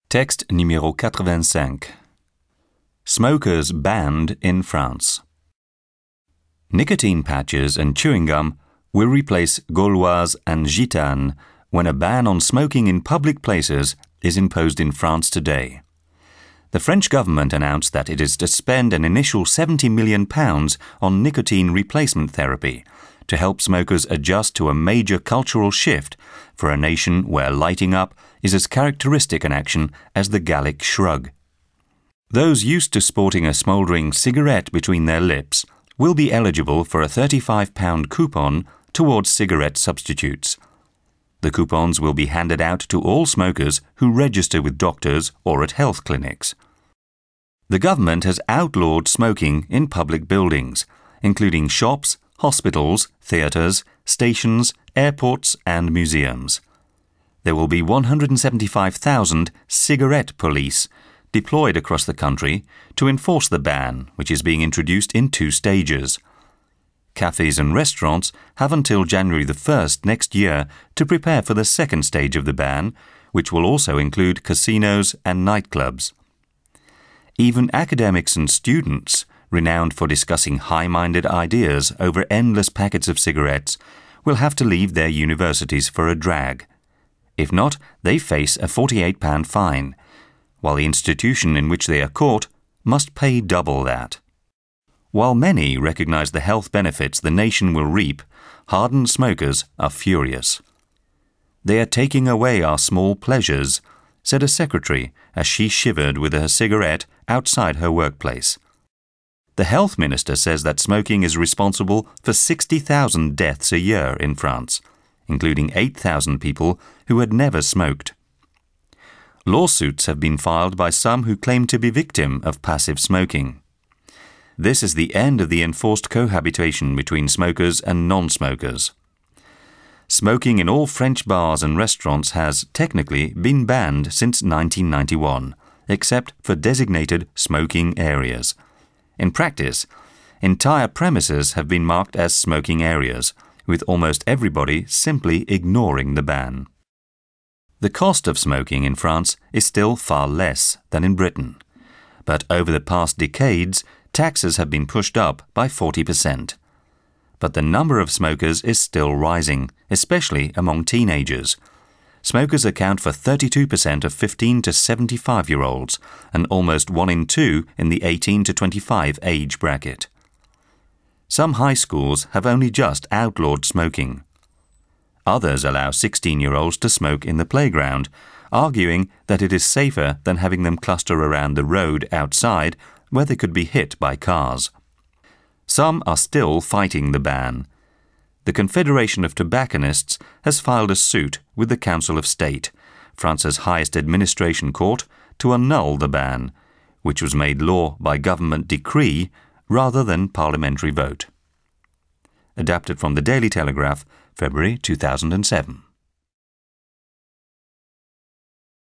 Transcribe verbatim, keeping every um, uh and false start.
Texte numéro quatre-vingt-cinq. Smokers banned in France. Nicotine patches and chewing gum will replace Gauloise and Gitane when a ban on smoking in public places is imposed in France today. The French government announced that it is to spend an initial seventy million pounds on nicotine replacement therapy to help smokers adjust to a major cultural shift for a nation where lighting up is as characteristic an action as the Gallic shrug. Those used to sporting a smouldering cigarette between their lips will be eligible for a thirty-five pound coupon towards cigarette substitutes. The coupons will be handed out to all smokers who register with doctors or at health clinics. The government has outlawed smoking in public buildings, including shops, hospitals, theatres, stations, airports and museums. There will be one hundred seventy-five thousand cigarette police deployed across the country to enforce the ban, which is being introduced in two stages. Cafes and restaurants have until January the first next year to prepare for the second stage of the ban, which will also include casinos and nightclubs. Even academics and students, renowned for discussing high-minded ideas over endless packets of cigarettes, will have to leave their universities for a drag. If not, they face a forty-eight pound fine, while the institution in which they are caught must pay double that. While many recognise the health benefits the nation will reap, hardened smokers are furious. "They are taking away our small pleasures," said a secretary as she shivered with her cigarette outside her workplace. The health minister says that smoking is responsible for sixty thousand deaths a year in France, including eight thousand people who had never smoked. Lawsuits have been filed by some who claim to be victim of passive smoking. This is the end of the enforced cohabitation between smokers and non-smokers. Smoking in all French bars and restaurants has, technically, been banned since nineteen ninety-one, except for designated smoking areas. In practice, entire premises have been marked as smoking areas, with almost everybody simply ignoring the ban. The cost of smoking in France is still far less than in Britain, but over the past decades, taxes have been pushed up by forty percent. But the number of smokers is still rising, especially among teenagers. Smokers account for thirty-two percent of fifteen to seventy-five-year-olds and almost one in two in the eighteen to twenty-five age bracket. Some high schools have only just outlawed smoking. Others allow sixteen-year-olds to smoke in the playground, arguing that it is safer than having them cluster around the road outside where they could be hit by cars. Some are still fighting the ban. The Confederation of Tobacconists has filed a suit with the Council of State, France's highest administration court, to annul the ban, which was made law by government decree rather than parliamentary vote. Adapted from the Daily Telegraph, February two thousand seven.